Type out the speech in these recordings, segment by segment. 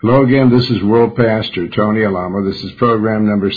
Hello again, this is World Pastor Tony Alamo. This is program number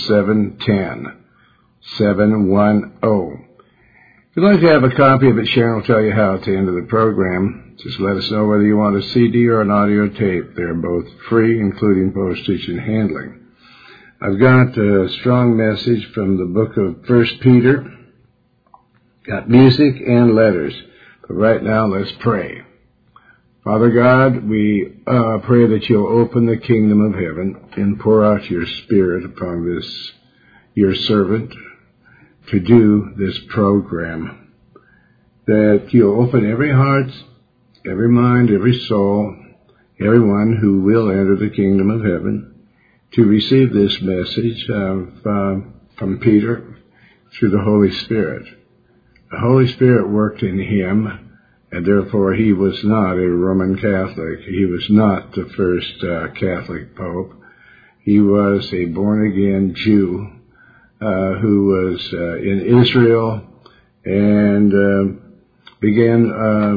710. If you'd like to have a copy of it, Sharon will tell you how at the end of the program. Just let us know whether you want a CD or an audio tape. They're both free, including postage and handling. I've got a strong message from the book of 1 Peter. Got music and letters. But right now, let's pray. Father God, we pray that you'll open the kingdom of heaven and pour out your Spirit upon this, your servant, to do this program. That you'll open every heart, every mind, every soul, everyone who will enter the kingdom of heaven to receive this message from Peter through the Holy Spirit. The Holy Spirit worked in him, and therefore he was not a Roman Catholic. He was not the first Catholic Pope. He was a born-again Jew who was in Israel and began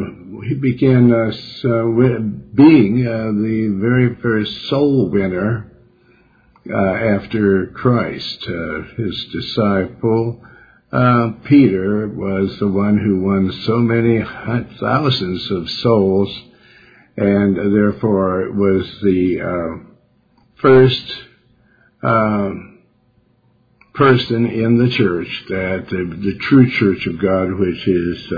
being the very first soul winner after Christ. His disciple Peter was the one who won so many thousands of souls, and therefore was the first person in the church, that the true Church of God, which is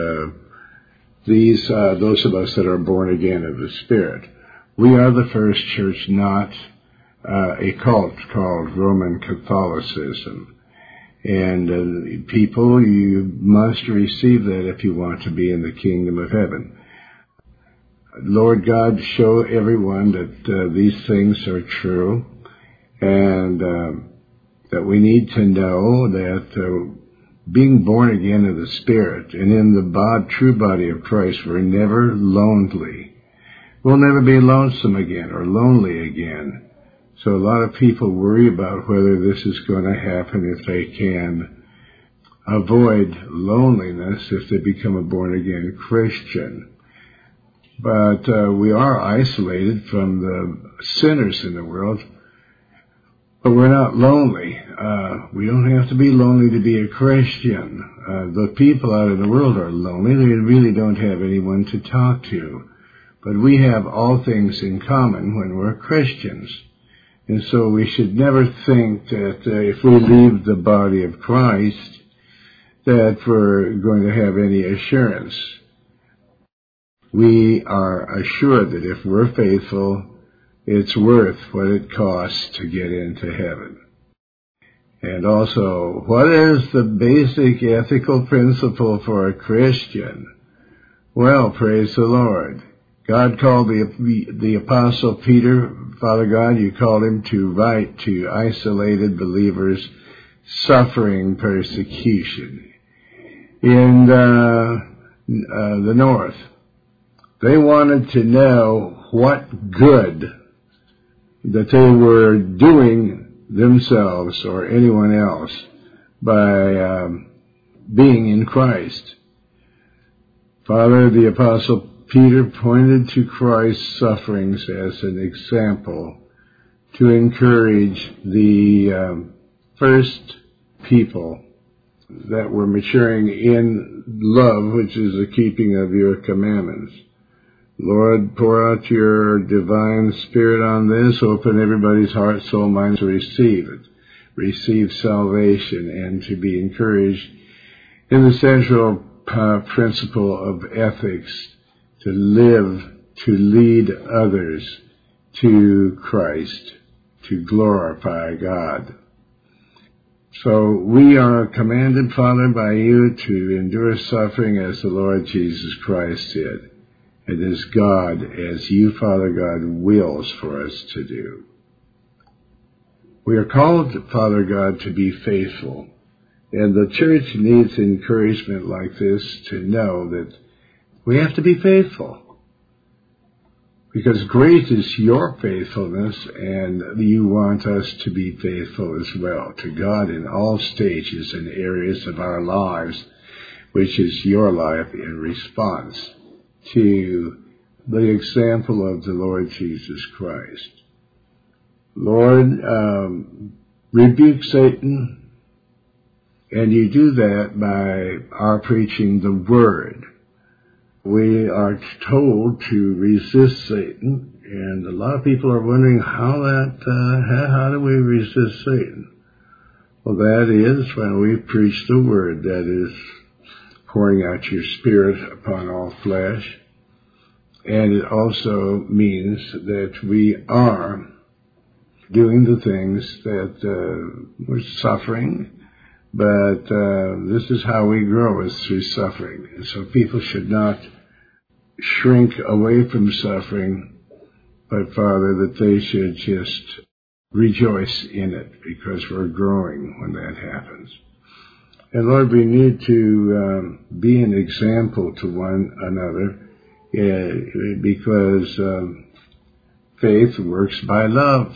those of us that are born again of the Spirit. We are the first church, not a cult called Roman Catholicism. And people, you must receive that if you want to be in the kingdom of heaven. Lord God, show everyone that these things are true, and that we need to know that being born again of the Spirit and in the true body of Christ, we're never lonely. We'll never be lonesome again or lonely again. So a lot of people worry about whether this is going to happen if they can avoid loneliness if they become a born-again Christian. But we are isolated from the sinners in the world, but we're not lonely. We don't have to be lonely to be a Christian. The people out in the world are lonely. They really don't have anyone to talk to. But we have all things in common when we're Christians. And so we should never think that if we leave the body of Christ, that we're going to have any assurance. We are assured that if we're faithful, it's worth what it costs to get into heaven. And also, what is the basic ethical principle for a Christian? Well, praise the Lord. God called the Apostle Peter, Father God, you called him to write to isolated believers suffering persecution in the north. They wanted to know what good that they were doing themselves or anyone else by being in Christ. Father, the Apostle Peter pointed to Christ's sufferings as an example to encourage the first people that were maturing in love, which is the keeping of your commandments. Lord, pour out your divine Spirit on this. Open everybody's heart, soul, mind to receive it. Receive salvation and to be encouraged in the central principle of ethics, to live, to lead others to Christ, to glorify God. So we are commanded, Father, by you to endure suffering as the Lord Jesus Christ did, and as God, as you, Father God, wills for us to do. We are called, Father God, to be faithful, and the church needs encouragement like this to know that we have to be faithful, because great is your faithfulness, and you want us to be faithful as well to God in all stages and areas of our lives, which is your life in response to the example of the Lord Jesus Christ. Lord, rebuke Satan, and you do that by our preaching the Word. We are told to resist Satan, and a lot of people are wondering how do we resist Satan? Well, that is when we preach the Word, that is pouring out your Spirit upon all flesh. And it also means that we are doing the things that we're suffering, but this is how we grow, is through suffering. And so people should not shrink away from suffering, but Father, that they should just rejoice in it, because we're growing when that happens. And Lord, we need to be an example to one another, because faith works by love.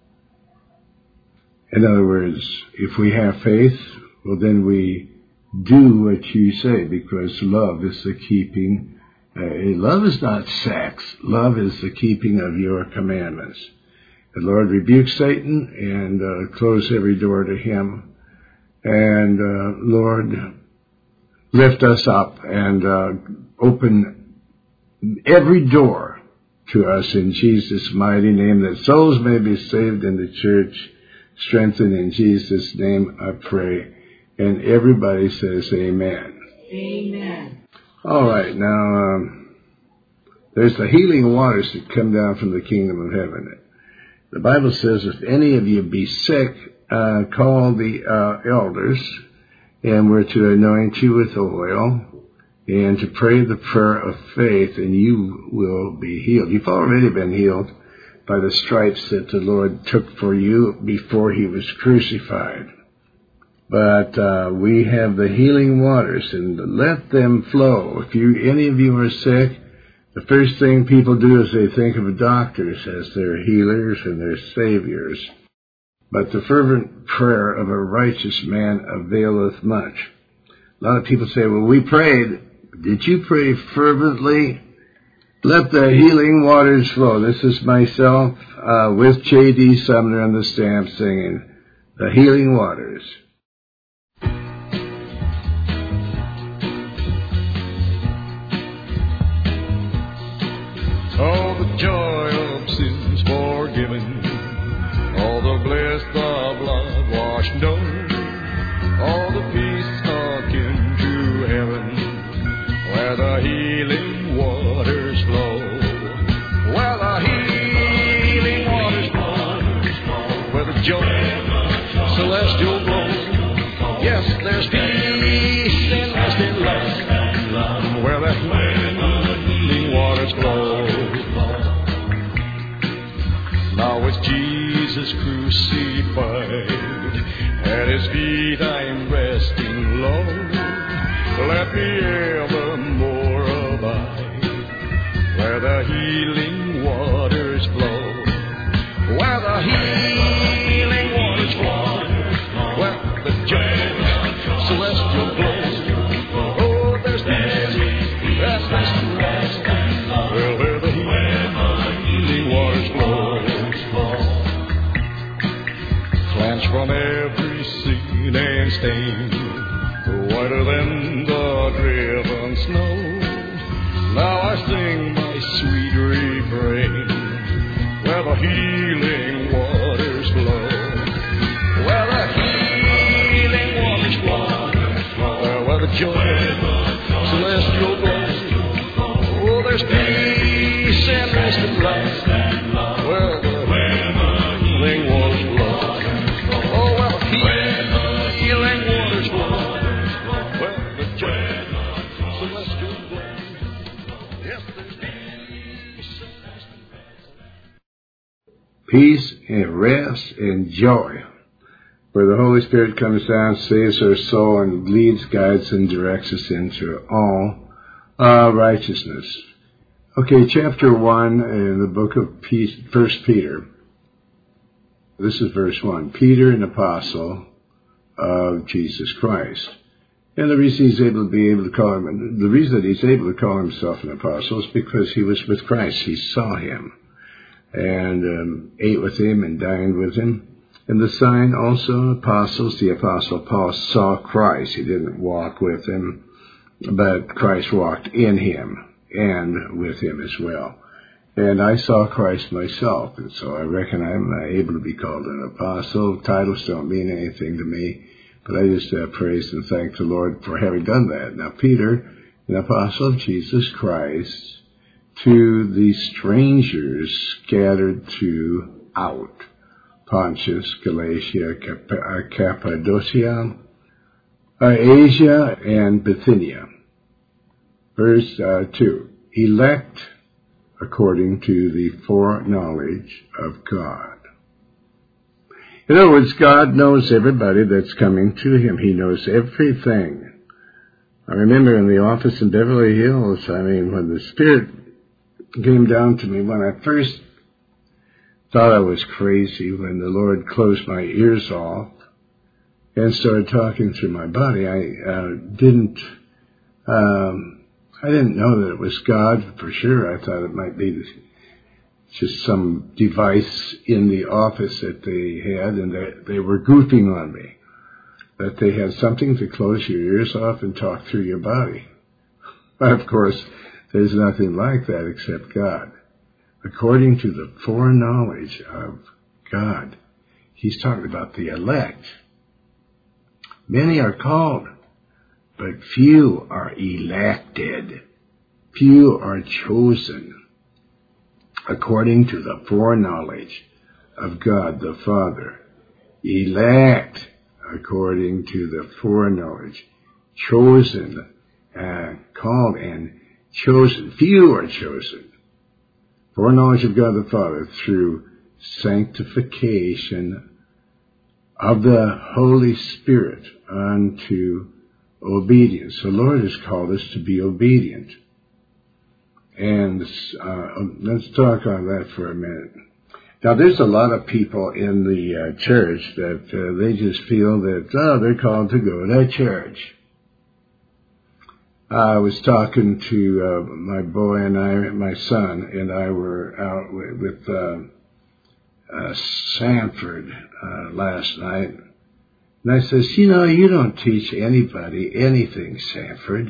In other words, if we have faith, well, then we do what you say, because love is the keeping. Love is not sex. Love is the keeping of your commandments. And Lord, rebuke Satan and close every door to him. And Lord, lift us up and open every door to us in Jesus' mighty name, that souls may be saved in the church. Strengthen in Jesus' name, I pray. And everybody says amen. Amen. All right, now there's the healing waters that come down from the kingdom of heaven. The Bible says, if any of you be sick, call the elders, and we're to anoint you with oil, and to pray the prayer of faith, and you will be healed. You've already been healed by the stripes that the Lord took for you before he was crucified. But we have the healing waters, and let them flow. If any of you are sick, the first thing people do is they think of doctors as their healers and their saviors. But the fervent prayer of a righteous man availeth much. A lot of people say, well, we prayed. Did you pray fervently? Let the healing waters flow. This is myself with J.D. Sumner on the stamp singing the healing waters. Oh, the joy of sins forgiven, all the bliss of blood washed over, all the peace akin to heaven, where the healing waters flow, where the healing waters flow, where the joy, celestial glow. Yes, there's peace and lasting love, where the healing waters flow. Now with Jesus crucified, at his feet I'm resting low. Let me evermore abide, where the healing waters flow, where the healing waters flow, where the joy, celestial glow. Oh, there's peace, that's rest, where the healing waters flow. Cleansed from every sin and stain, whiter than the driven snow. Now I sing my sweet refrain, where the healing waters flow, where the healing waters flow, where the joy, celestial glow. Oh, there's peace and rest and life, where the healing waters flow. Oh, where the healing waters flow, where the joy, celestial glow. Yes, there's Peace and rest and joy, where the Holy Spirit comes down, saves our soul, and leads, guides, and directs us into all righteousness. Okay, chapter 1 in the book of 1 Peter. This is verse 1. Peter, an apostle of Jesus Christ. And the reason he's able to call himself an apostle is because he was with Christ. He saw him. and ate with him and dined with him. And the sign also, apostles, the Apostle Paul saw Christ. He didn't walk with him, but Christ walked in him and with him as well. And I saw Christ myself, and so I reckon I'm able to be called an apostle. Titles don't mean anything to me, but I just praise and thank the Lord for having done that. Now, Peter, an apostle of Jesus Christ, to the strangers scattered throughout Pontus, Galatia, Cappadocia, Asia, and Bithynia. Verse 2, elect according to the foreknowledge of God. In other words, God knows everybody that's coming to him. He knows everything. I remember in the office in Beverly Hills, when the Spirit came down to me, when I first thought I was crazy, when the Lord closed my ears off and started talking through my body, I didn't know that it was God for sure. I thought it might be just some device in the office that they had, and they were goofing on me. That they had something to close your ears off and talk through your body. But of course, there's nothing like that except God. According to the foreknowledge of God, he's talking about the elect. Many are called, but few are elected. Few are chosen. According to the foreknowledge of God the Father. Elect according to the foreknowledge. Chosen, called and chosen. Few are chosen. Foreknowledge of God the Father through sanctification of the Holy Spirit unto obedience. The Lord has called us to be obedient. And let's talk on that for a minute. Now, there's a lot of people in the church that they just feel that, they're called to go to church. I was talking to my boy and my son and I were out with Sanford last night. And I says, you don't teach anybody anything, Sanford.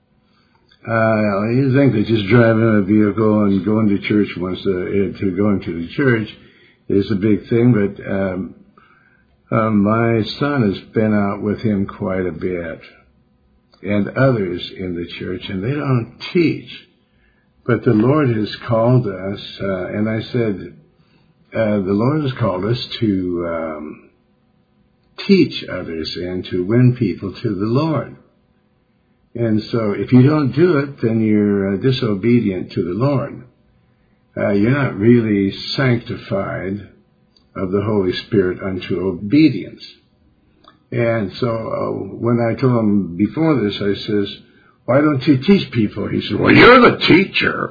You think that just driving a vehicle and going to church to go into the church is a big thing, but my son has been out with him quite a bit, and others in the church, and they don't teach. But the Lord has called us, and I said, the Lord has called us to teach others and to win people to the Lord. And so if you don't do it, then you're disobedient to the Lord. You're not really sanctified of the Holy Spirit unto obedience. And so when I told him before this, I says, why don't you teach people? He said, well, you're the teacher.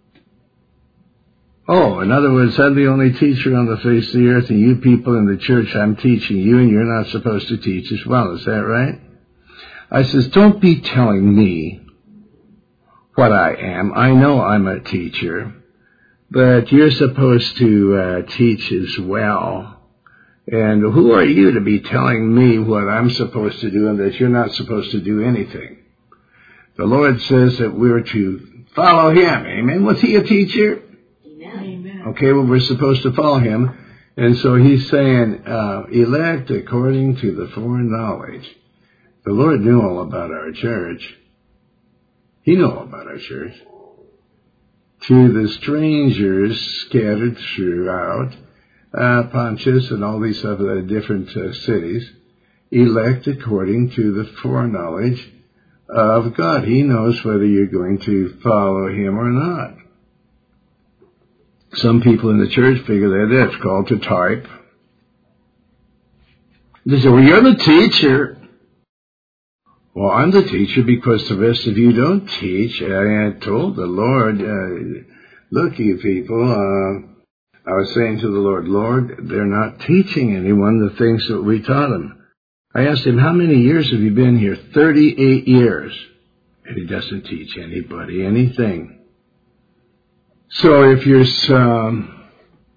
Oh, in other words, I'm the only teacher on the face of the earth, and you people in the church, I'm teaching you, and you're not supposed to teach as well. Is that right? I says, don't be telling me what I am. I know I'm a teacher, but you're supposed to teach as well. And who are you to be telling me what I'm supposed to do and that you're not supposed to do anything? The Lord says that we're to follow him. Amen. Was he a teacher? Amen. Okay, well, we're supposed to follow him. And so he's saying, elect according to the foreknowledge. The Lord knew all about our church. He knew all about our church. To the strangers scattered throughout Pontus and all these other different cities, elect according to the foreknowledge of God. He knows whether you're going to follow him or not. Some people in the church figure that that's called to type. They say, well, you're the teacher. Well, I'm the teacher because the rest of you don't teach. I had told the Lord, look, you people, I was saying to the Lord, Lord, they're not teaching anyone the things that we taught them. I asked him, how many years have you been here? 38 years. And he doesn't teach anybody anything. So if you're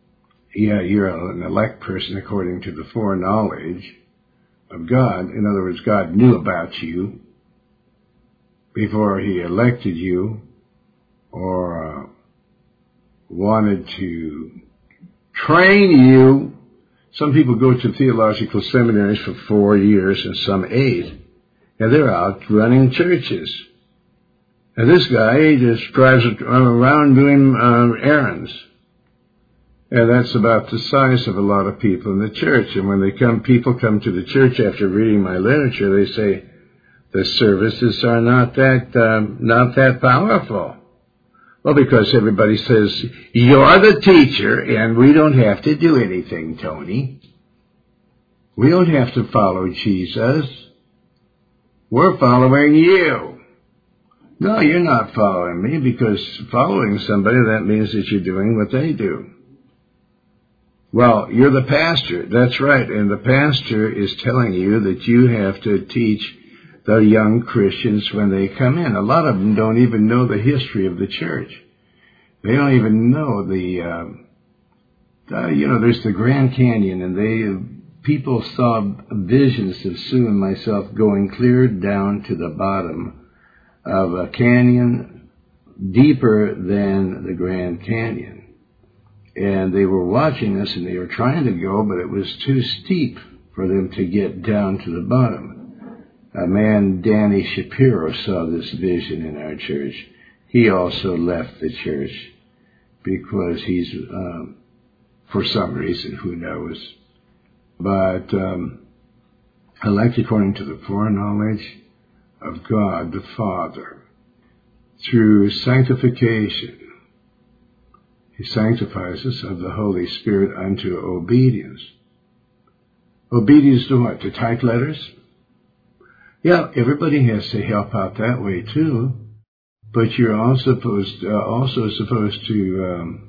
you're an elect person according to the foreknowledge of God. In other words, God knew about you before he elected you or wanted to train you. Some people go to theological seminaries for 4 years and some 8, and they're out running churches. And this guy just drives around doing errands. And that's about the size of a lot of people in the church. And when people come to the church after reading my literature, they say the services are not that powerful. Well, because everybody says, you're the teacher, and we don't have to do anything, Tony. We don't have to follow Jesus. We're following you. No, you're not following me, because following somebody, that means that you're doing what they do. Well, you're the pastor. That's right. And the pastor is telling you that you have to teach the young Christians when they come in. A lot of them don't even know the history of the church. They don't even know there's the Grand Canyon, and people saw visions of Sue and myself going clear down to the bottom of a canyon deeper than the Grand Canyon. And they were watching us, and they were trying to go, but it was too steep for them to get down to the bottom. A man, Danny Shapiro, saw this vision in our church. He also left the church because he's, for some reason, who knows. But elect according to the foreknowledge of God the Father, through sanctification, he sanctifies us of the Holy Spirit unto obedience. Obedience to what? To type letters? Yeah, everybody has to help out that way too. But you're also supposed to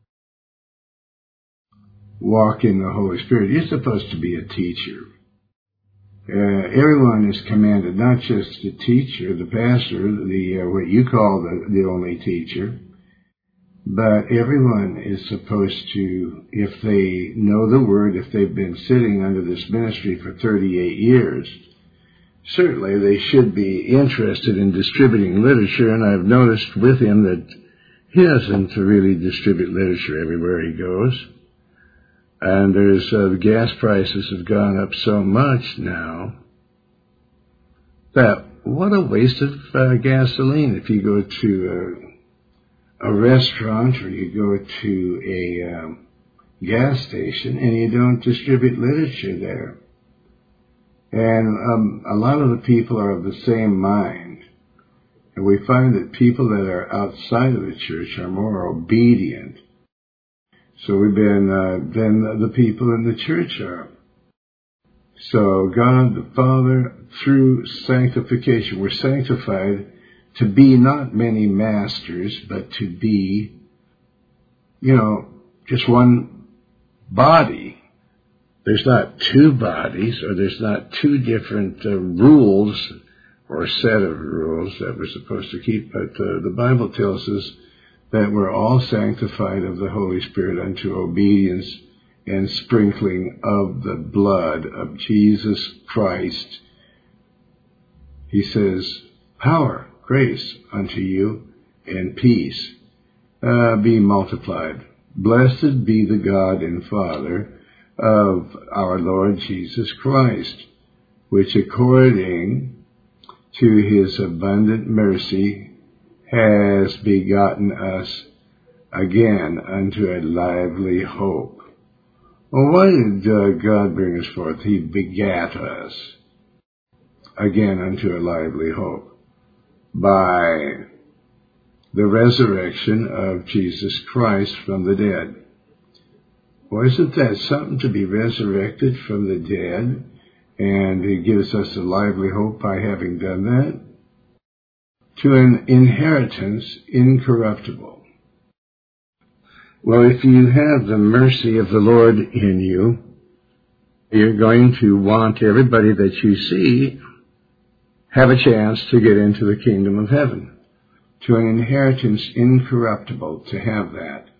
walk in the Holy Spirit. You're supposed to be a teacher. Everyone is commanded, not just the teacher, the pastor, what you call the only teacher, but everyone is supposed to, if they know the Word, if they've been sitting under this ministry for 38 years, certainly they should be interested in distributing literature, and I've noticed with him that he doesn't really distribute literature everywhere he goes. And the gas prices have gone up so much now that what a waste of gasoline if you go to a restaurant or you go to a gas station and you don't distribute literature there. And a lot of the people are of the same mind. And we find that people that are outside of the church are more obedient. So we've been, than the people in the church are. So God the Father, through sanctification, we're sanctified to be not many masters, but to be, just one body. There's not two bodies, or there's not two different rules or a set of rules that we're supposed to keep, but the Bible tells us that we're all sanctified of the Holy Spirit unto obedience and sprinkling of the blood of Jesus Christ. He says, power, grace unto you, and peace be multiplied. Blessed be the God and Father of our Lord Jesus Christ, which according to his abundant mercy has begotten us again unto a lively hope. Well, why did God bring us forth? He begat us again unto a lively hope by the resurrection of Jesus Christ from the dead. Well, isn't that something to be resurrected from the dead? And he gives us a lively hope by having done that. To an inheritance incorruptible. Well, if you have the mercy of the Lord in you, you're going to want everybody that you see have a chance to get into the kingdom of heaven. To an inheritance incorruptible, to have that.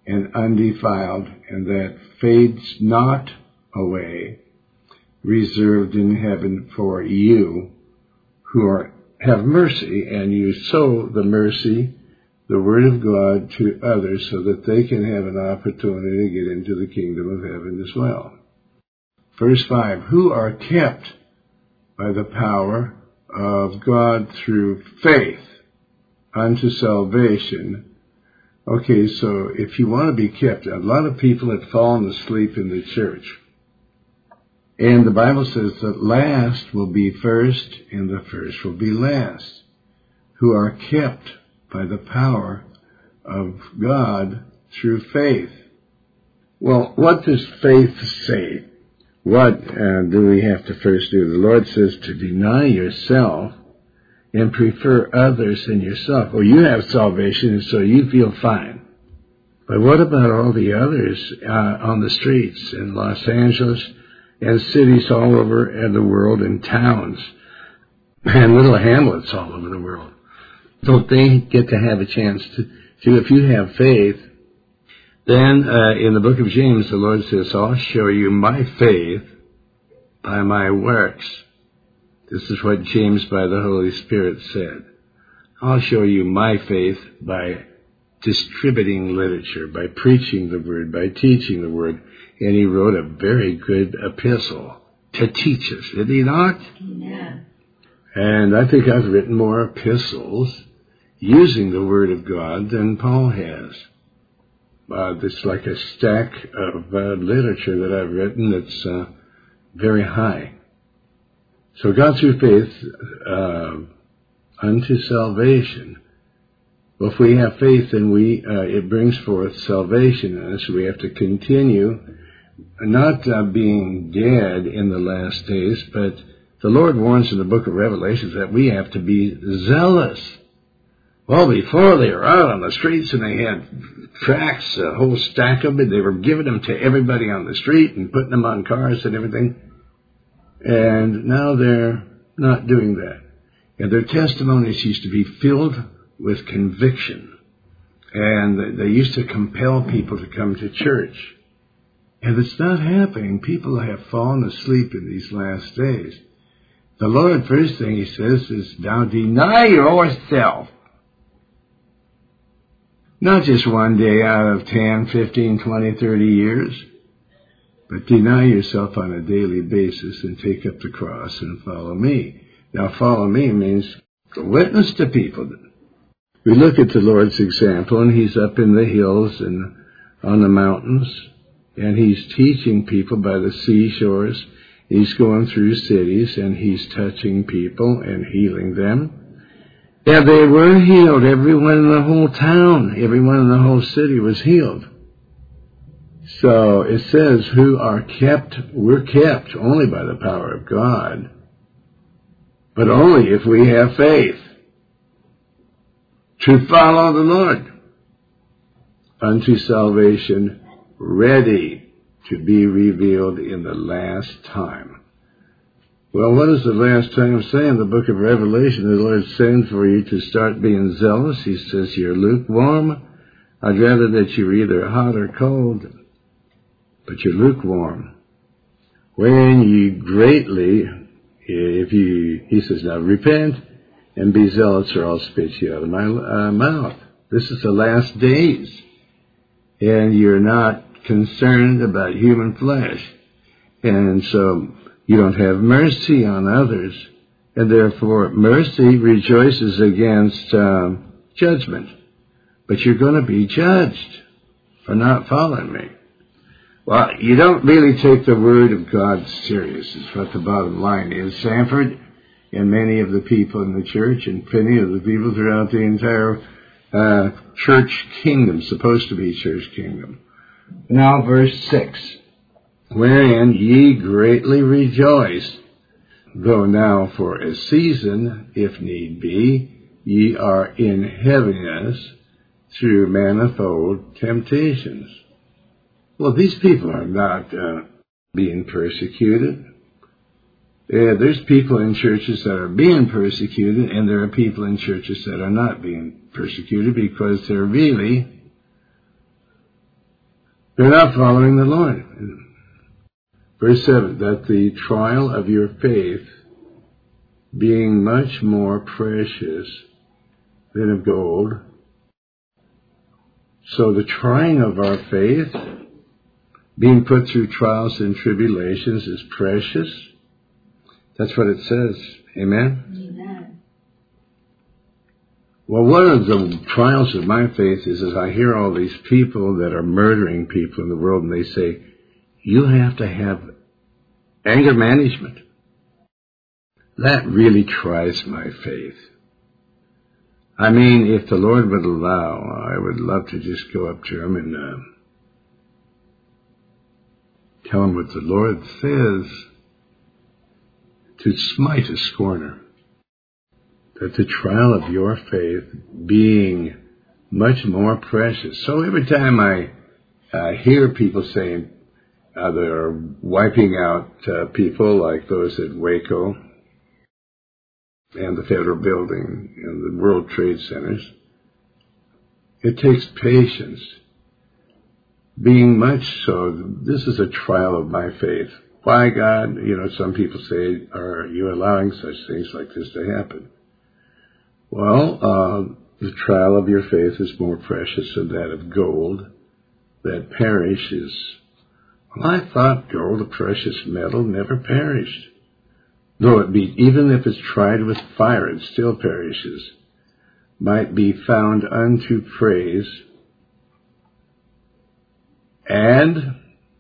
and undefiled, and that fades not away, reserved in heaven for you who have mercy, and you sow the mercy, the Word of God, to others so that they can have an opportunity to get into the kingdom of heaven as well. Verse 5, who are kept by the power of God through faith unto salvation. Okay, so if you want to be kept, a lot of people have fallen asleep in the church. And the Bible says that last will be first and the first will be last, who are kept by the power of God through faith. Well, what does faith say? What do we have to first do? The Lord says to deny yourself and prefer others than yourself. Well, you have salvation, and so you feel fine. But what about all the others on the streets in Los Angeles and cities all over the world and towns and little hamlets all over the world? Don't they get to have a chance to if you have faith? Then in the book of James, the Lord says, I'll show you my faith by my works. This is what James by the Holy Spirit said. I'll show you my faith by distributing literature, by preaching the Word, by teaching the Word. And he wrote a very good epistle to teach us, did he not? Yeah. And I think I've written more epistles using the Word of God than Paul has. It's like a stack of literature that I've written that's very high. So God through faith unto salvation. Well, if we have faith, then it brings forth salvation in us. We have to continue, not being dead in the last days, but the Lord warns in the book of Revelation that we have to be zealous. Well, before they were out on the streets and they had tracts, a whole stack of them, they were giving them to everybody on the street and putting them on cars and everything. And now they're not doing that. And their testimonies used to be filled with conviction. And they used to compel people to come to church. And it's not happening. People have fallen asleep in these last days. The Lord, first thing he says is, now deny yourself. Not just one day out of 10, 15, 20, 30 years, but deny yourself on a daily basis and take up the cross and follow me. Now, follow me means witness to people. We look at the Lord's example, and he's up in the hills and on the mountains, and he's teaching people by the seashores. He's going through cities, and he's touching people and healing them. Yeah, they were healed. Everyone in the whole town, everyone in the whole city was healed. So it says, who are kept, we're kept only by the power of God, but only if we have faith to follow the Lord unto salvation, ready to be revealed in the last time. Well, what does the last time say in the book of Revelation? The Lord's saying for you to start being zealous. He says you're lukewarm. I'd rather that you're either hot or cold, but you're lukewarm. When you greatly, he says, now repent and be zealous or I'll spit you out of my mouth. This is the last days. And you're not concerned about human flesh. And so you don't have mercy on others, and therefore mercy rejoices against judgment. But you're going to be judged for not following me. Well, you don't really take the Word of God serious, is what the bottom line is, Sanford, and many of the people in the church, and many of the people throughout the entire church kingdom, supposed to be church kingdom. Now, verse 6. Wherein ye greatly rejoice, though now for a season, if need be, ye are in heaviness through manifold temptations. Well, these people are not being persecuted. There's people in churches that are being persecuted, and there are people in churches that are not being persecuted because they're really They're not following the Lord. Verse 7, that the trial of your faith, being much more precious than of gold. So the trying of our faith, being put through trials and tribulations, is precious. That's what it says. Amen? Amen. Well, one of the trials of my faith is as I hear all these people that are murdering people in the world, and they say, you have to have anger management. That really tries my faith. I mean, if the Lord would allow, I would love to just go up to him and tell him what the Lord says, to smite a scorner. That the trial of your faith being much more precious. So every time I hear people saying they're wiping out people like those at Waco and the Federal Building and the World Trade Centers, it takes patience. Being much so, this is a trial of my faith. Why, God, some people say, are you allowing such things like this to happen? Well, the trial of your faith is more precious than that of gold that perishes. Well, I thought gold, a precious metal, never perished. Though it be, even if it's tried with fire, it still perishes. Might be found unto praise and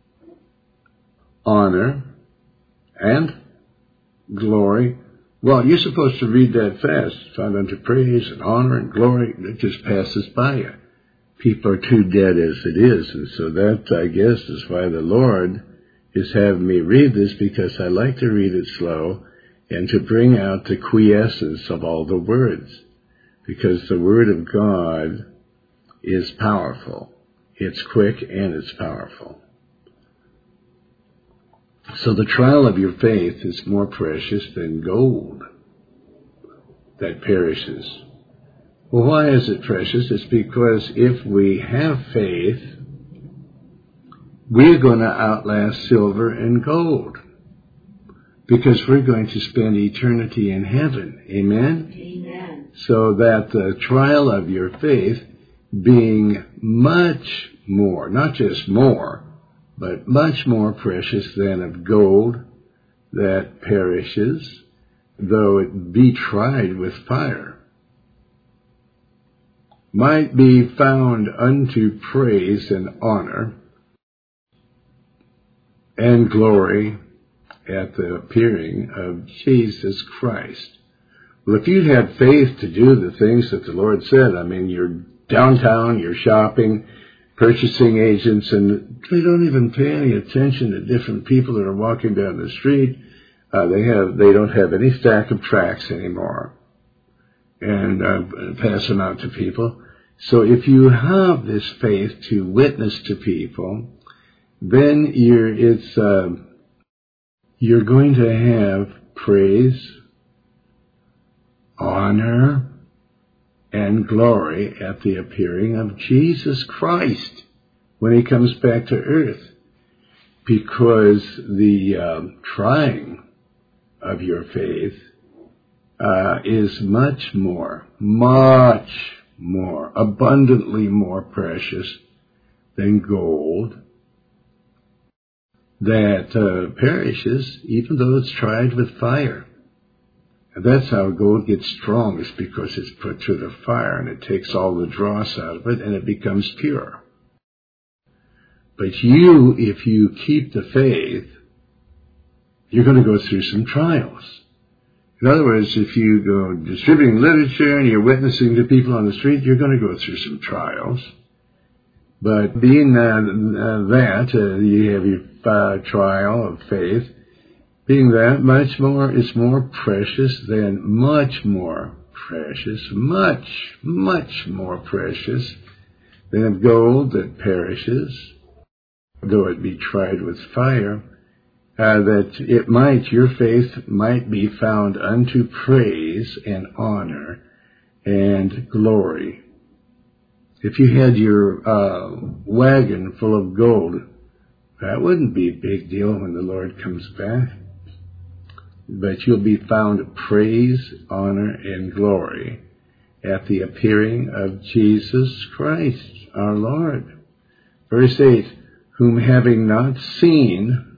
honor and glory. Well, you're supposed to read that fast. Found unto praise and honor and glory. It just passes by you. People are too dead as it is. And so that, I guess, is why the Lord is having me read this, because I like to read it slow and to bring out the quiescence of all the words. Because the Word of God is powerful. It's quick and it's powerful. So the trial of your faith is more precious than gold that perishes. Well, why is it precious? It's because if we have faith, we're going to outlast silver and gold, because we're going to spend eternity in heaven. Amen? Amen. So that the trial of your faith being much more, not just more, but much more precious than of gold that perishes, though it be tried with fire, might be found unto praise and honor and glory at the appearing of Jesus Christ. Well, if you had faith to do the things that the Lord said, I mean, you're downtown, you're shopping, purchasing agents, and they don't even pay any attention to different people that are walking down the street. They don't have any stack of tracts anymore, and pass them out to people. So if you have this faith to witness to people, then you're going to have praise, honor, and glory at the appearing of Jesus Christ when he comes back to earth, because the trying of your faith is much more, abundantly more precious than gold that perishes, even though it's tried with fire. And that's how gold gets strong, is because it's put through the fire and it takes all the dross out of it and it becomes pure. But if you keep the faith, you're going to go through some trials. In other words, if you go distributing literature and you're witnessing to people on the street, you're going to go through some trials. But being you have your trial of faith, being that much more is more precious than much more precious than of gold that perishes, though it be tried with fire, that your faith might be found unto praise and honor and glory If you had your wagon full of gold, that wouldn't be a big deal when the Lord comes back. But you'll be found praise, honor, and glory at the appearing of Jesus Christ, our Lord. Verse 8, whom having not seen,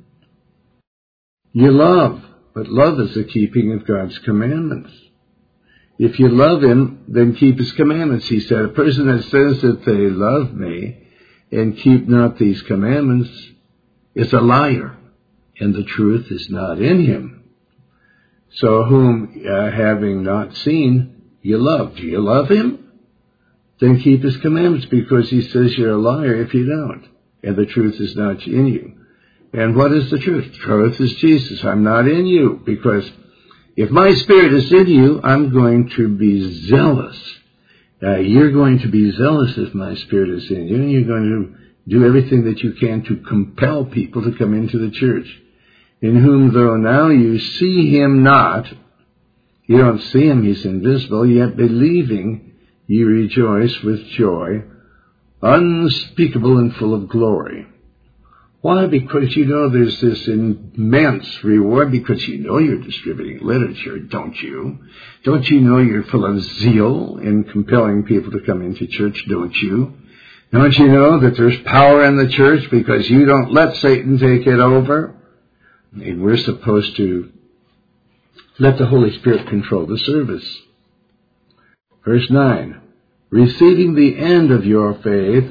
you love. But love is the keeping of God's commandments. If you love Him, then keep His commandments. He said, a person that says that they love me and keep not these commandments is a liar, and the truth is not in him. So whom having not seen, you love. Do you love Him? Then keep His commandments, because He says you're a liar if you don't, and the truth is not in you. And what is the truth? Truth is Jesus. I'm not in you, because if my Spirit is in you, I'm going to be zealous. You're going to be zealous if my Spirit is in you, and you're going to do everything that you can to compel people to come into the church. In whom, though now you see Him not, you don't see Him, He's invisible, yet believing you rejoice with joy, unspeakable and full of glory. Why? Because you know there's this immense reward, because you know you're distributing literature, don't you? Don't you know you're full of zeal in compelling people to come into church, don't you? Don't you know that there's power in the church because you don't let Satan take it over? And we're supposed to let the Holy Spirit control the service. Verse 9, receiving the end of your faith,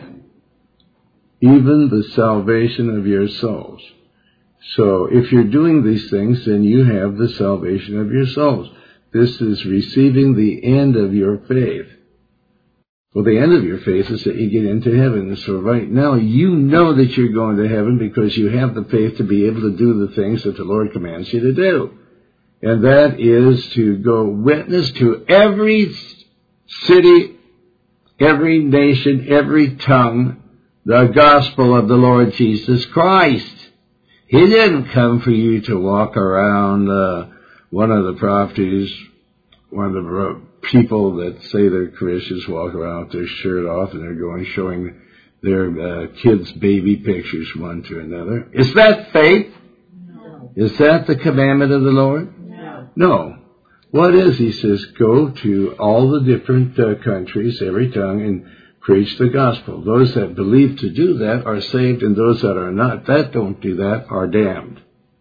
even the salvation of your souls. So if you're doing these things, then you have the salvation of your souls. This is receiving the end of your faith. Well, the end of your faith is that you get into heaven. And so right now, you know that you're going to heaven because you have the faith to be able to do the things that the Lord commands you to do. And that is to go witness to every city, every nation, every tongue, the gospel of the Lord Jesus Christ. He didn't come for you to walk around one of the properties, one of the people that say they're Christians walk around with their shirt off and they're going showing their kids' baby pictures one to another. Is that faith? No. Is that the commandment of the Lord? No. No. What is? He says, go to all the different countries, every tongue, and preach the gospel. Those that believe to do that are saved, and those that are not, that don't do that, are damned.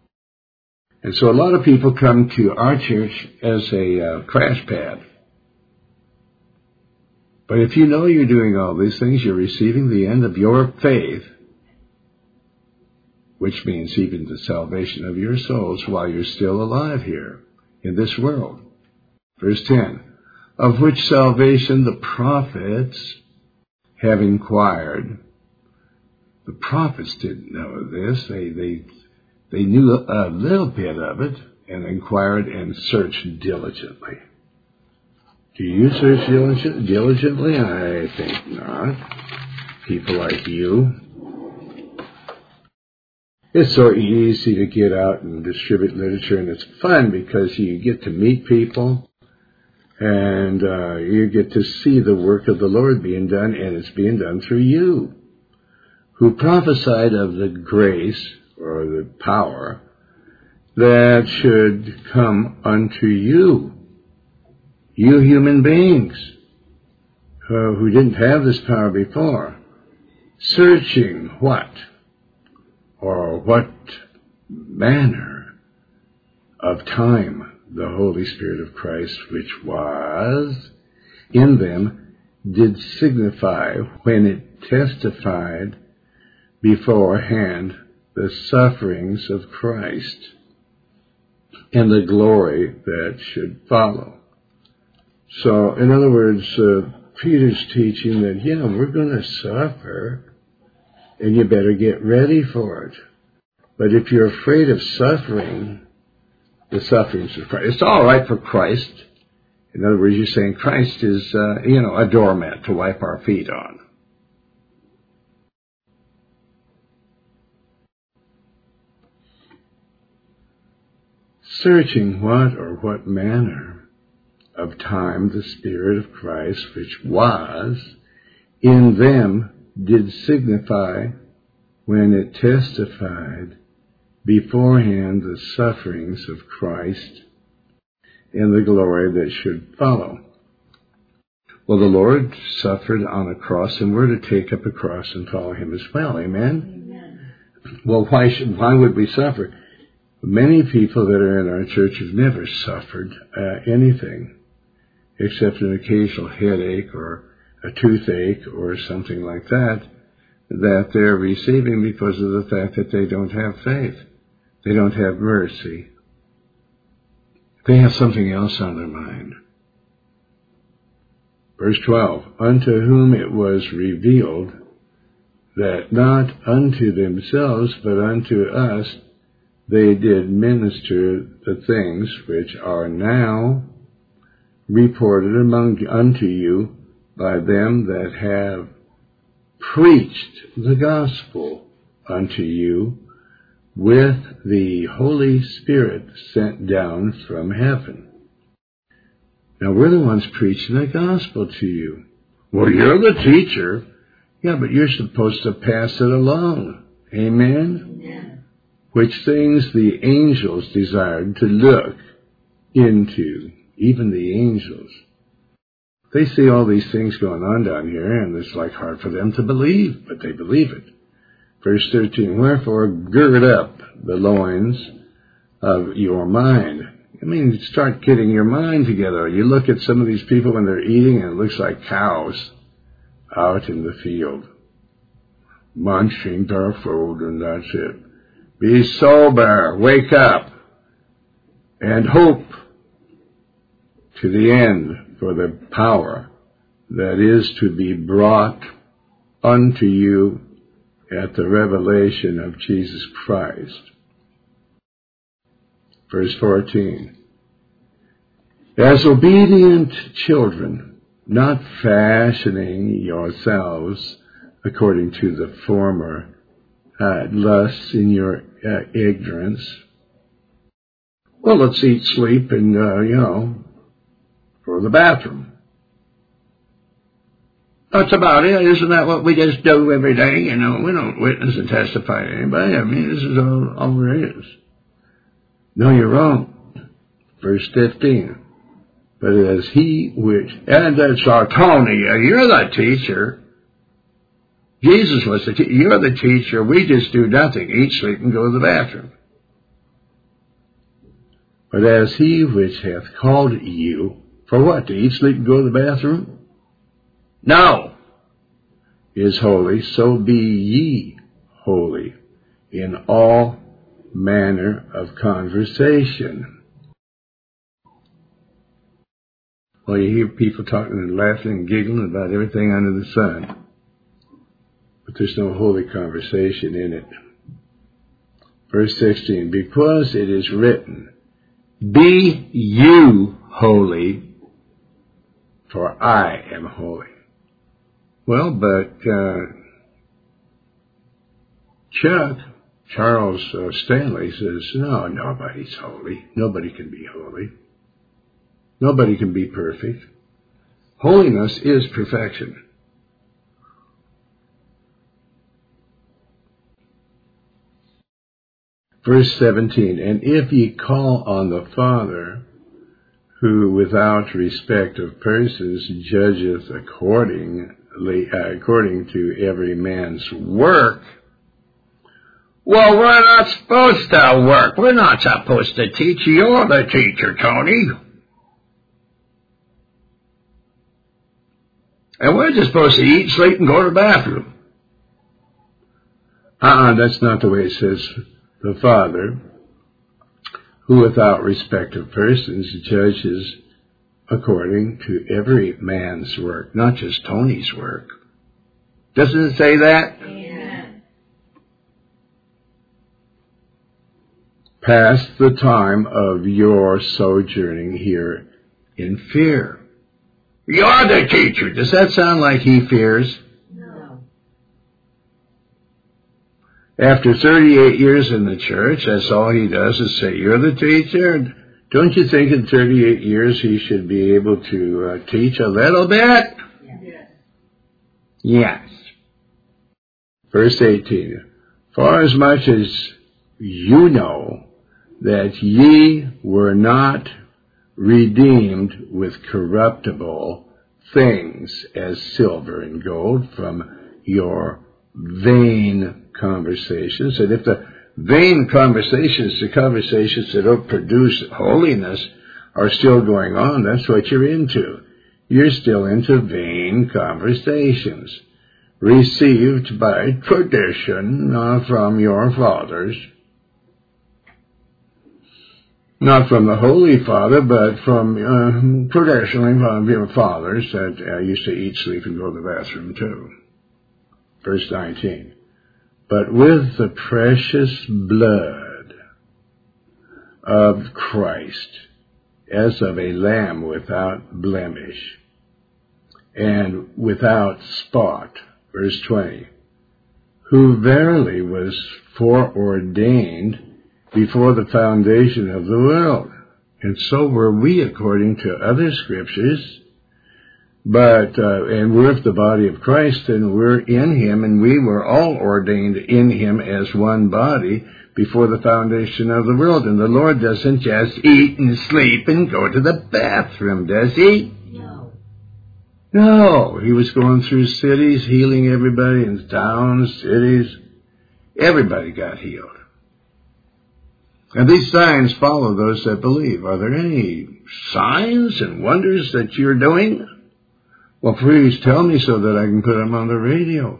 And so a lot of people come to our church as a crash pad. But if you know you're doing all these things, you're receiving the end of your faith, which means even the salvation of your souls while you're still alive here in this world. Verse 10, of which salvation the prophets have inquired. The prophets didn't know this. They knew a little bit of it and inquired and searched diligently. Do you search diligently? I think not. People like you. It's so easy to get out and distribute literature, and it's fun because you get to meet people and you get to see the work of the Lord being done, and it's being done through you, who prophesied of the grace or the power that should come unto you. You human beings who didn't have this power before, searching what? Or what manner of time the Holy Spirit of Christ, which was in them, did signify when it testified beforehand the sufferings of Christ and the glory that should follow. So, in other words, Peter's teaching that, we're going to suffer, and you better get ready for it. But if you're afraid of suffering, the sufferings of Christ, it's all right for Christ. In other words, you're saying Christ is, a doormat to wipe our feet on. Searching what or what manner of time the Spirit of Christ, which was in them did signify when it testified beforehand the sufferings of Christ and the glory that should follow. Well, the Lord suffered on a cross, and we're to take up a cross and follow him as well. Amen? Amen. Well, why would we suffer? Many people that are in our church have never suffered anything except an occasional headache or a toothache or something like that they're receiving because of the fact that they don't have faith. They don't have mercy. They have something else on their mind. Verse 12, unto whom it was revealed that not unto themselves, but unto us, they did minister the things which are now reported unto you by them that have preached the gospel unto you with the Holy Spirit sent down from heaven. Now, we're the ones preaching the gospel to you. Well, you're the teacher. Yeah, but you're supposed to pass it along. Amen? Amen. Which things the angels desired to look into, even the angels. They see all these things going on down here, and it's like hard for them to believe, but they believe it. Verse 13, wherefore gird up the loins of your mind. I mean, start getting your mind together. You look at some of these people when they're eating, and it looks like cows out in the field, munching their food, and that's it. Be sober, wake up, and hope to the end for the power that is to be brought unto you at the revelation of Jesus Christ. Verse 14, as obedient children, not fashioning yourselves according to the former lusts in your ignorance. Well, let's eat, sleep, and, go to the bathroom. That's about it. Isn't that what we just do every day? We don't witness and testify to anybody. I mean, this is all there is. No, you're wrong. Verse 15. But as he which, and that's our Tony, you're the teacher. Jesus was the teacher. You're the teacher. We just do nothing. Eat, sleep, and go to the bathroom. But as he which hath called you, for what? To eat, sleep, and go to the bathroom? No. Is holy, so be ye holy in all manner of conversation. Well, you hear people talking and laughing and giggling about everything under the sun, but there's no holy conversation in it. Verse 16, because it is written, be you holy, for I am holy. Well, but Charles Stanley says, no, nobody's holy. Nobody can be holy. Nobody can be perfect. Holiness is perfection. Verse 17, and if ye call on the Father, who without respect of persons judgeth according to every man's work. Well, we're not supposed to work. We're not supposed to teach. You're the teacher, Tony. And we're just supposed to eat, sleep, and go to the bathroom. That's not the way it says. The Father, who without respect of persons judges according to every man's work, not just Tony's work. Doesn't it say that? Amen. Pass the time of your sojourning here in fear. You're the teacher. Does that sound like he fears? No. After 38 years in the church, that's all he does is say, you're the teacher. Don't you think in 38 years he should be able to teach a little bit? Yes. Yes. Verse 18. For as much as you know that ye were not redeemed with corruptible things as silver and gold from your vain conversations. And if the vain conversations, the conversations that don't produce holiness, are still going on, that's what you're into. You're still into vain conversations, received by tradition from your fathers. Not from the Holy Father, but from traditionally from your fathers that used to eat, sleep, and go to the bathroom too. Verse 19. But with the precious blood of Christ, as of a lamb without blemish and without spot, verse 20, who verily was foreordained before the foundation of the world. And so were we according to other scriptures. But, and we're the body of Christ, and we're in Him, and we were all ordained in Him as one body before the foundation of the world. And the Lord doesn't just eat and sleep and go to the bathroom, does He? No. He was going through cities, healing everybody in towns, cities. Everybody got healed. And these signs follow those that believe. Are there any signs and wonders that you're doing? Well, please tell me so that I can put them on the radio.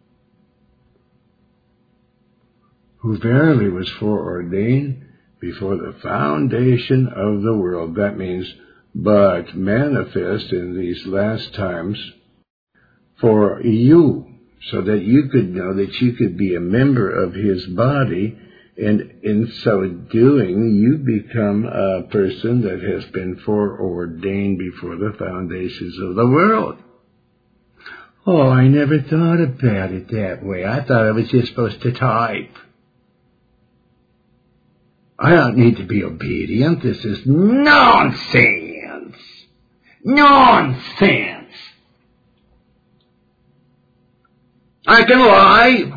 Who verily was foreordained before the foundation of the world. That means, but manifest in these last times for you, so that you could know that you could be a member of His body. And in so doing, you become a person that has been foreordained before the foundations of the world. Oh, I never thought about it that way. I thought I was just supposed to type. I don't need to be obedient. This is nonsense. Nonsense. I can lie.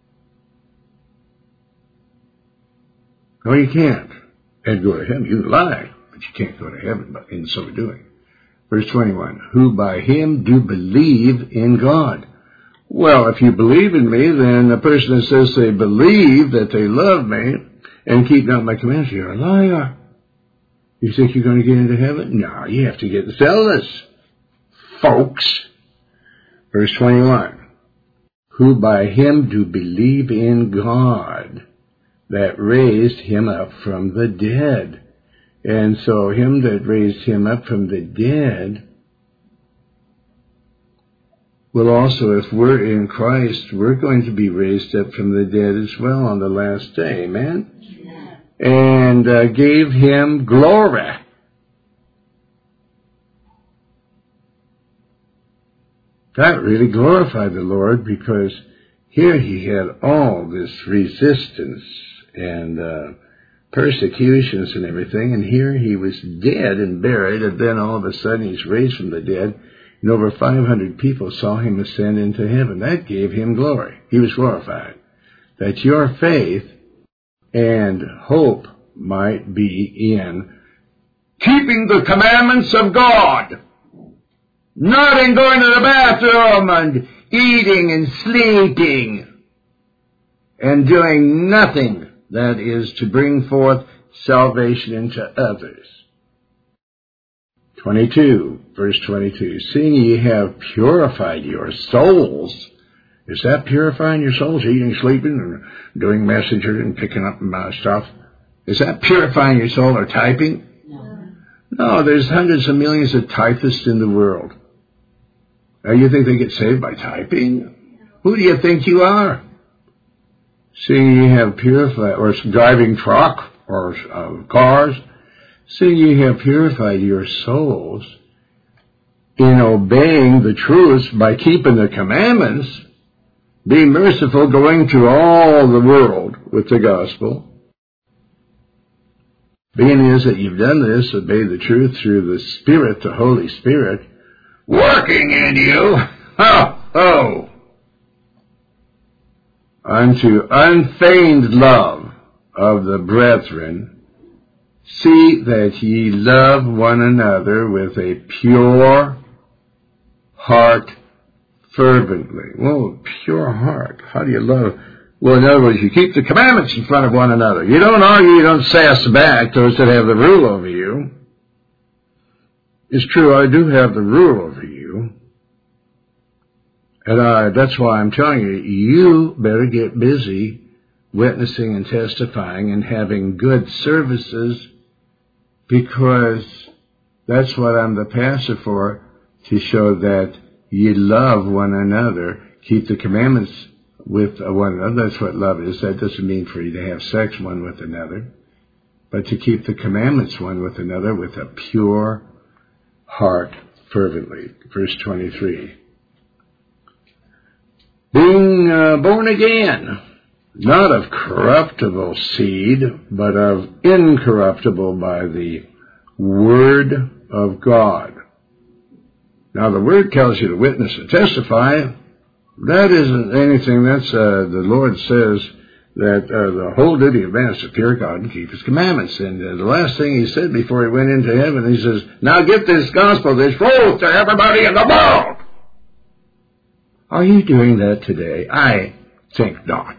No, you can't. And go to heaven. You can lie, but you can't go to heaven in so doing. Verse 21, who by Him do believe in God. Well, if you believe in me, then a person that says they believe that they love me and keep not my commands, you're a liar. You think you're going to get into heaven? No, you have to get zealous, folks. Verse 21, who by Him do believe in God, that raised Him up from the dead. And so Him that raised Him up from the dead will also, if we're in Christ, we're going to be raised up from the dead as well on the last day. Amen? And gave Him glory. That really glorified the Lord, because here He had all this resistance and persecutions and everything, and here He was dead and buried, and then all of a sudden He's raised from the dead, and over 500 people saw Him ascend into heaven. That gave Him glory. He was glorified. That your faith and hope might be in keeping the commandments of God, not in going to the bathroom and eating and sleeping and doing nothing that is to bring forth salvation into others. 22, verse 22, seeing ye have purified your souls. Is that purifying your souls? Eating, sleeping, and doing messenger and picking up stuff? Is that purifying your soul, or typing? No, there's hundreds of millions of typists in the world. Now, you think they get saved by typing? Who do you think you are? Seeing ye have purified, or driving truck, or cars, seeing ye have purified your souls in obeying the truth by keeping the commandments, be merciful, going to all the world with the gospel. Being is that you've done this, obey the truth through the Spirit, the Holy Spirit, working in you. Oh, Oh, unto unfeigned love of the brethren, see that ye love one another with a pure heart fervently. Well, pure heart. How do you love? Well, in other words, you keep the commandments in front of one another. You don't argue, you don't sass back those that have the rule over you. It's true, I do have the rule over you. And that's why I'm telling you, you better get busy witnessing and testifying and having good services, because that's what I'm the pastor for, to show that ye love one another, keep the commandments with one another. That's what love is. That doesn't mean for you to have sex one with another, but to keep the commandments one with another with a pure heart fervently. Verse 23. Being born again, not of corruptible seed, but of incorruptible by the word of God. Now the word tells you to witness and testify. That isn't anything. That's the Lord says that the whole duty of man is to fear God and keep His commandments. And the last thing He said before He went into heaven, He says, now get this gospel, this truth to everybody in the world. Are you doing that today? I think not.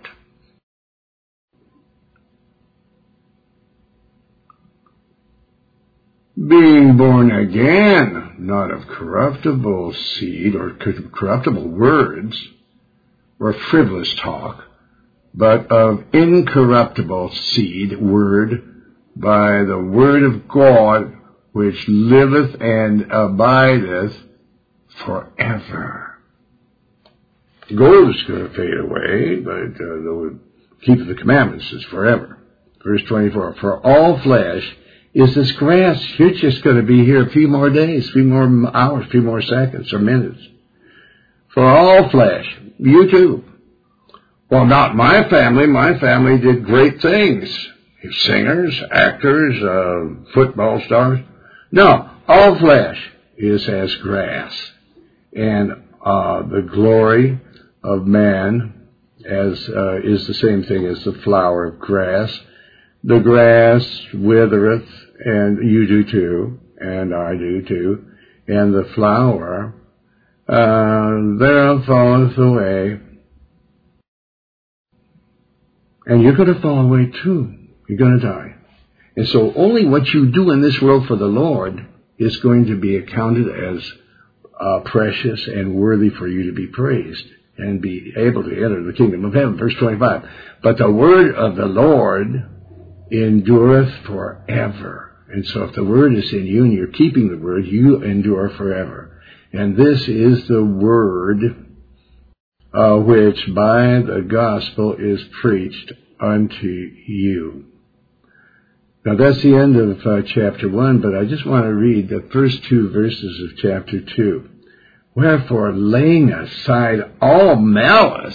Being born again, not of corruptible seed or corruptible words or frivolous talk, but of incorruptible seed, word, by the word of God, which liveth and abideth forever. Gold is going to fade away, but the keep the commandments is forever. Verse 24, for all flesh is this grass. You're just going to be here a few more days, a few more hours, a few more seconds or minutes. For all flesh, you too. Well, not my family. My family did great things. Singers, actors, football stars. No, all flesh is as grass. And the glory of man is the same thing as the flower of grass. The grass withereth, and you do too, and I do too, and the flower thereof falleth away. And you're going to fall away too. You're going to die. And so only what you do in this world for the Lord is going to be accounted as precious and worthy for you to be praised and be able to enter the kingdom of heaven. Verse 25. But the word of the Lord endureth forever. And so if the word is in you and you're keeping the word, you endure forever. And this is the word which by the gospel is preached unto you. Now that's the end of chapter 1, but I just want to read the first 2 verses of chapter 2. Wherefore, laying aside all malice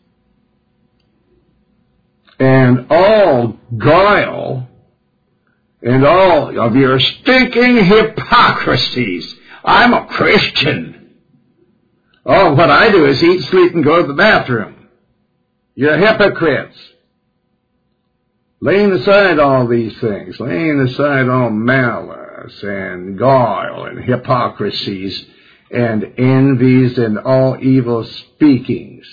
and all guile and all of your stinking hypocrisies. I'm a Christian. Oh, what I do is eat, sleep, and go to the bathroom. You're hypocrites. Laying aside all these things, laying aside all malice and guile and hypocrisies and envies and all evil speakings,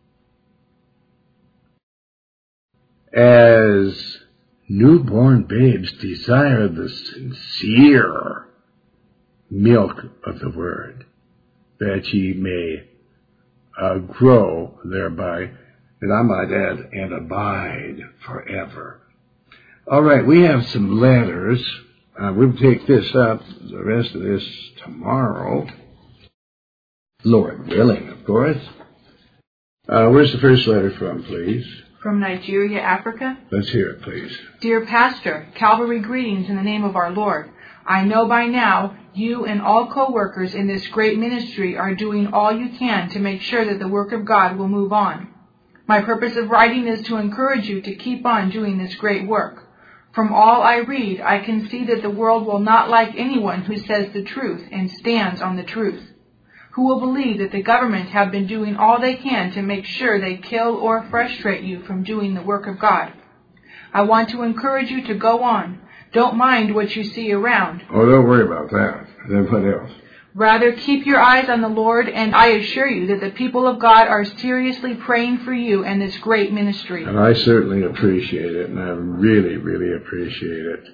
as newborn babes desire the sincere milk of the word, that ye may grow thereby, and I might add, and abide forever. All right, we have some letters. We'll take this up, the rest of this, tomorrow. Lord willing, of course. Where's the first letter from, please? From Nigeria, Africa. Let's hear it, please. Dear Pastor, Calvary greetings in the name of our Lord. I know by now you and all co-workers in this great ministry are doing all you can to make sure that the work of God will move on. My purpose of writing is to encourage you to keep on doing this great work. From all I read, I can see that the world will not like anyone who says the truth and stands on the truth. who will believe that the government have been doing all they can to make sure they kill or frustrate you from doing the work of God. I want to encourage you to go on. Don't mind what you see around. Oh, don't worry about that. Then what else? Rather, keep your eyes on the Lord, and I assure you that the people of God are seriously praying for you and this great ministry. And I certainly appreciate it, and I really, really appreciate it.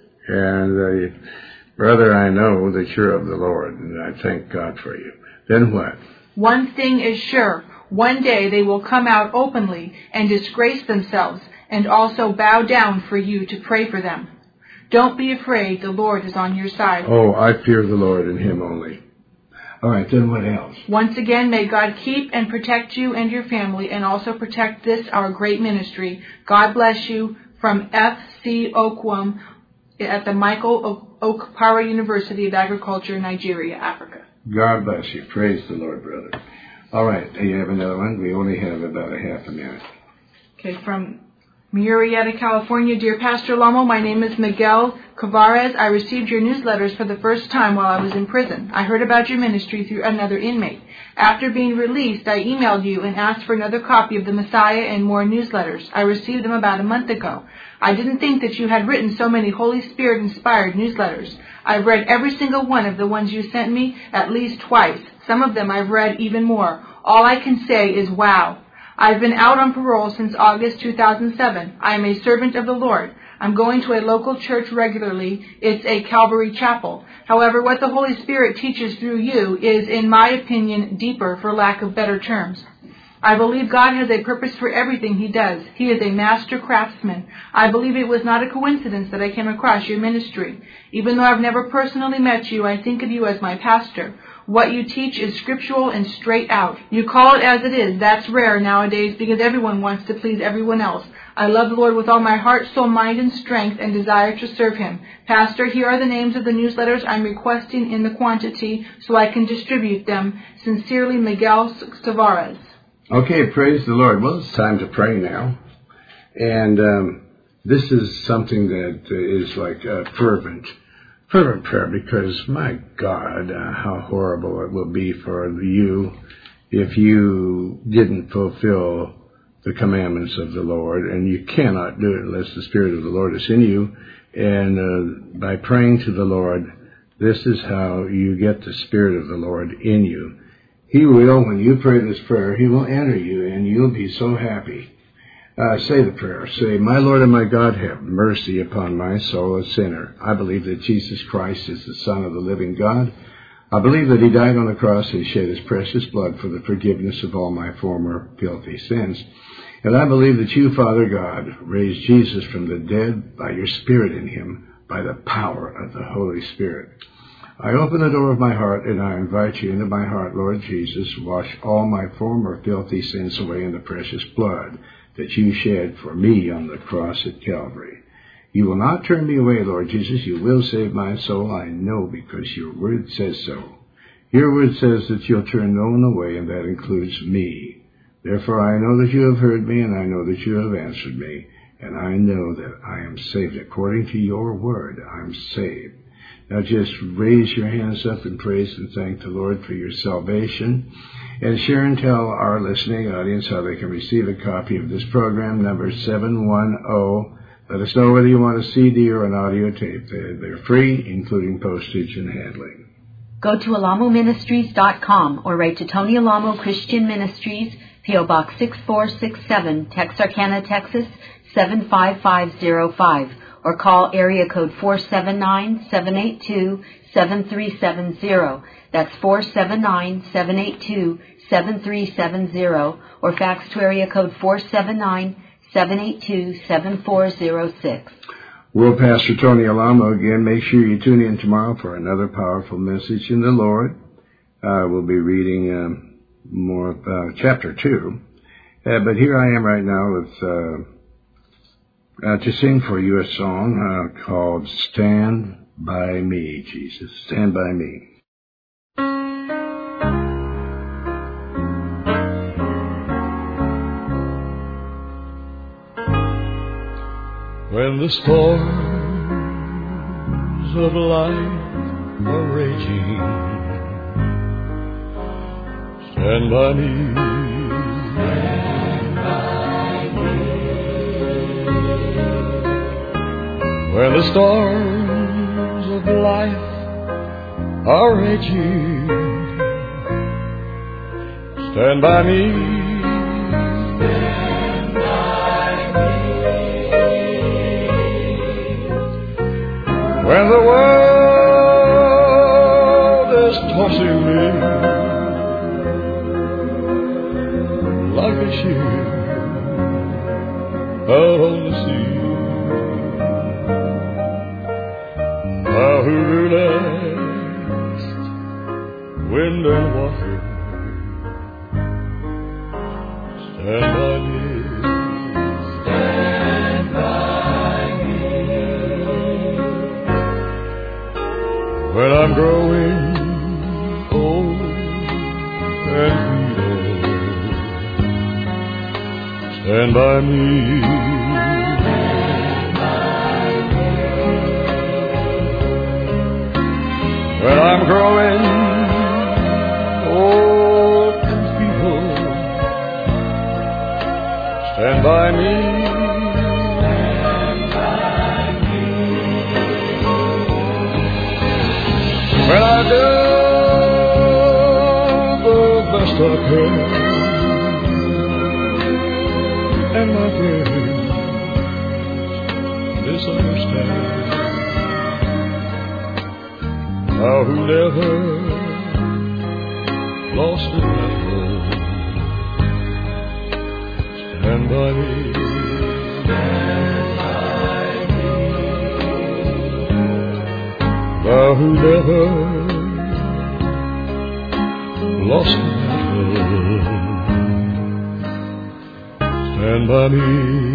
And, brother, I know that you're of the Lord, and I thank God for you. Then what? One thing is sure. One day they will come out openly and disgrace themselves, and also bow down for you to pray for them. Don't be afraid. The Lord is on your side. Oh, I fear the Lord and Him only. All right, then what else? Once again, may God keep and protect you and your family, and also protect this, our great ministry. God bless you, from F.C. Okwum at the Michael Okpara University of Agriculture, Nigeria, Africa. God bless you. Praise the Lord, brother. All right, you have another one? We only have about a half a minute. Okay, from Murrieta, California. Dear Pastor Lamo, my name is Miguel Cavarez. I received your newsletters for the first time while I was in prison. I heard about your ministry through another inmate. After being released, I emailed you and asked for another copy of the Messiah and more newsletters. I received them about a month ago. I didn't think that you had written so many Holy Spirit-inspired newsletters. I've read every single one of the ones you sent me at least twice. Some of them I've read even more. All I can say is wow. I've been out on parole since August 2007. I am a servant of the Lord. I'm going to a local church regularly. It's a Calvary chapel. However, what the Holy Spirit teaches through you is, in my opinion, deeper, for lack of better terms. I believe God has a purpose for everything He does. He is a master craftsman. I believe it was not a coincidence that I came across your ministry. Even though I've never personally met you, I think of you as my pastor. What you teach is scriptural and straight out. You call it as it is. That's rare nowadays because everyone wants to please everyone else. I love the Lord with all my heart, soul, mind, and strength, and desire to serve Him. Pastor, here are the names of the newsletters I'm requesting in the quantity so I can distribute them. Sincerely, Miguel Tavares. Okay, praise the Lord. Well, it's time to pray now. And this is something that is like fervent prayer, because my God, how horrible it will be for you if you didn't fulfill the commandments of the Lord, and you cannot do it unless the Spirit of the Lord is in you. And by praying to the Lord, this is how you get the Spirit of the Lord in you. He will, when you pray this prayer, He will enter you, and you'll be so happy. Say the prayer. Say, my Lord and my God, have mercy upon my soul, a sinner. I believe that Jesus Christ is the Son of the living God. I believe that He died on the cross and shed His precious blood for the forgiveness of all my former filthy sins. And I believe that you, Father God, raised Jesus from the dead by your Spirit in Him, by the power of the Holy Spirit. I open the door of my heart and I invite you into my heart, Lord Jesus. Wash all my former filthy sins away in the precious blood that you shed for me on the cross at Calvary. You will not turn me away, Lord Jesus. You will save my soul, I know, because your word says so. Your word says that you'll turn no one away, and that includes me. Therefore, I know that you have heard me, and I know that you have answered me, and I know that I am saved. According to your word, I'm saved. Now just raise your hands up and praise and thank the Lord for your salvation. And share and tell our listening audience how they can receive a copy of this program, number 710. Let us know whether you want a CD or an audio tape. They're free, including postage and handling. Go to alamoministries.com or write to Tony Alamo Christian Ministries, P.O. Box 6467, Texarkana, Texas, 75505. Or call area code 479-782-7370. That's 479-782-7370. Or fax to area code 479-782-7406. Well, Pastor Tony Alamo again. Make sure you tune in tomorrow for another powerful message in the Lord. We'll be reading more of chapter 2. But here I am right now with... to sing for you a song called Stand By Me, Jesus. Stand by me. When the storms of life are raging stand by me. When the storms of life are raging, stand by me. Stand by me. When the world is tossing me like a ship out on the sea, who relaxed wind and water, stand by me. Stand by me. When I'm growing old and feeble, stand by me. When I'm growing old and feeble, stand by me. Stand by me. When I do the best I can, and my friends misunderstand, who never lost a battle, stand by me. Stand by me. Who never lost a battle, stand by me.